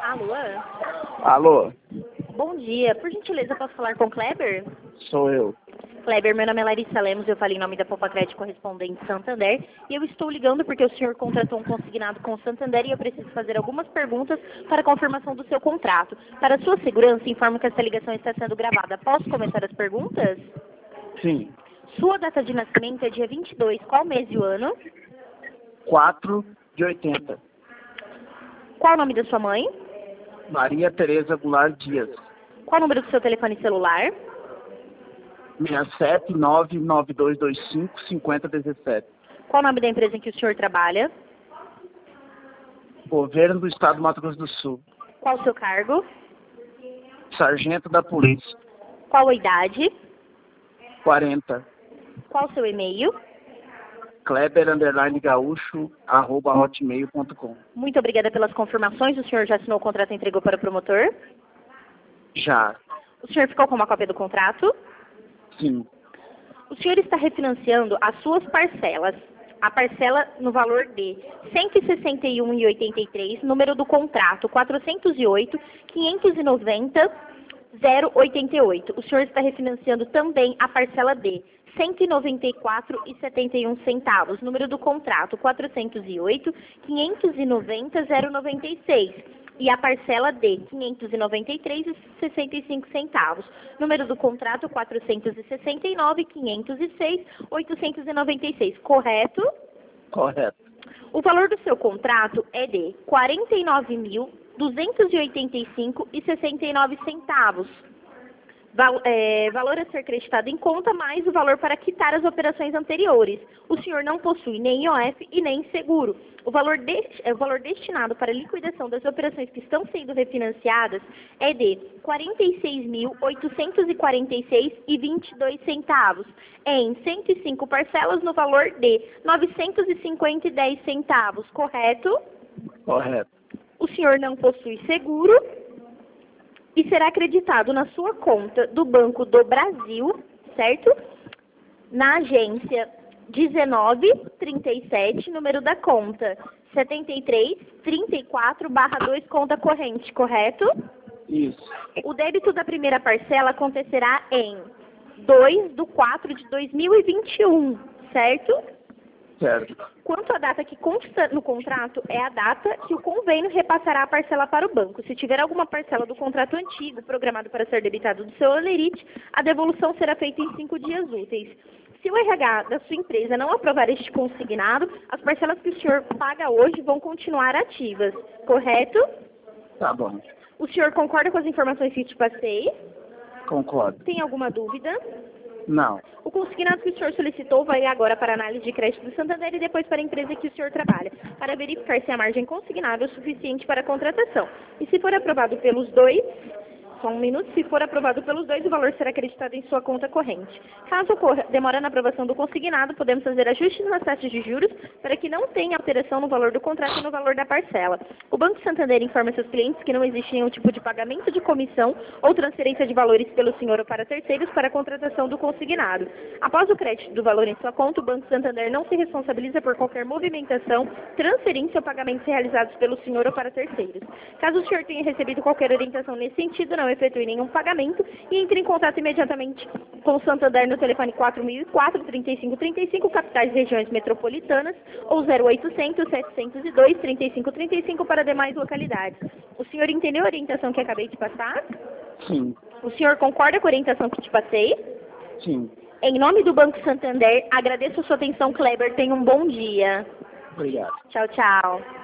Alô? Alô, Bom dia. Por gentileza, posso falar com o Kleber? sou eu. Kleber, meu nome é Larissa Lemos, eu falei em nome da Popacred Correspondente Santander e eu estou ligando porque o senhor contratou um consignado com o Santander e eu preciso fazer algumas perguntas para a confirmação do seu contrato. Para sua segurança, informo que essa ligação está sendo gravada. Posso começar as perguntas? Sim, Sua data de nascimento é dia 22, qual mês e o ano? 4 de 80. Qual o nome da sua mãe? Maria Tereza Goulart Dias. Qual o número do seu telefone celular? 67992255017. Qual o nome da empresa em que o senhor trabalha? Governo do Estado do Mato Grosso do Sul. Qual o seu cargo? Sargento da Polícia. Qual a idade? 40. Qual o seu e-mail? Kleber_gaúcho@hotmail.com. Muito obrigada pelas confirmações. O senhor já assinou o contrato e entregou para o promotor? Já. O senhor ficou com uma cópia do contrato? Sim. O senhor está refinanciando as suas parcelas. A parcela no valor de R$ 161,83, número do contrato 408.590.088. O senhor está refinanciando também a parcela de R$ 194,71, número do contrato 408.590.096. E a parcela de R$ 593,65, número do contrato 469.506.896, correto? Correto. O valor do seu contrato é de R$ 49.285,69. Valor a ser creditado em conta, mais o valor para quitar as operações anteriores. O senhor não possui nem IOF e nem seguro. O valor destinado para a liquidação das operações que estão sendo refinanciadas é de R$ 46.846,22, em 105 parcelas no valor de R$ 950,10, correto? Correto. O senhor não possui seguro e será acreditado na sua conta do Banco do Brasil, certo? Na agência 1937, número da conta 7334/2, conta corrente, correto? Isso. O débito da primeira parcela acontecerá em 2/4/2021, certo? Certo. Quanto à data que consta no contrato, é a data que o convênio repassará a parcela para o banco. Se tiver alguma parcela do contrato antigo programado para ser debitado do seu holerite, a devolução será feita em 5 dias úteis. Se o RH da sua empresa não aprovar este consignado, as parcelas que o senhor paga hoje vão continuar ativas, correto? Tá bom. O senhor concorda com as informações que te passei? Concordo. Tem alguma dúvida? Não. O consignado que o senhor solicitou vai agora para a análise de crédito do Santander e depois para a empresa que o senhor trabalha, para verificar se a margem consignável é suficiente para a contratação. E se for aprovado pelos dois, só um minuto, se for aprovado pelos dois, o valor será acreditado em sua conta corrente. Caso ocorra demora na aprovação do consignado, podemos fazer ajustes nas taxas de juros para que não tenha alteração no valor do contrato e no valor da parcela. O Banco Santander informa seus clientes que não existe nenhum tipo de pagamento de comissão ou transferência de valores pelo senhor ou para terceiros para a contratação do consignado. Após o crédito do valor em sua conta, o Banco Santander não se responsabiliza por qualquer movimentação, transferência ou pagamentos realizados pelo senhor ou para terceiros. Caso o senhor tenha recebido qualquer orientação nesse sentido, não efetue nenhum pagamento e entre em contato imediatamente com o Santander no telefone 4004-3535, capitais e regiões metropolitanas, ou 0800-702-3535 para demais localidades. O senhor entendeu a orientação que acabei de passar? Sim. O senhor concorda com a orientação que te passei? Sim. Em nome do Banco Santander, agradeço a sua atenção, Kleber. Tenha um bom dia. Obrigado. Tchau, tchau.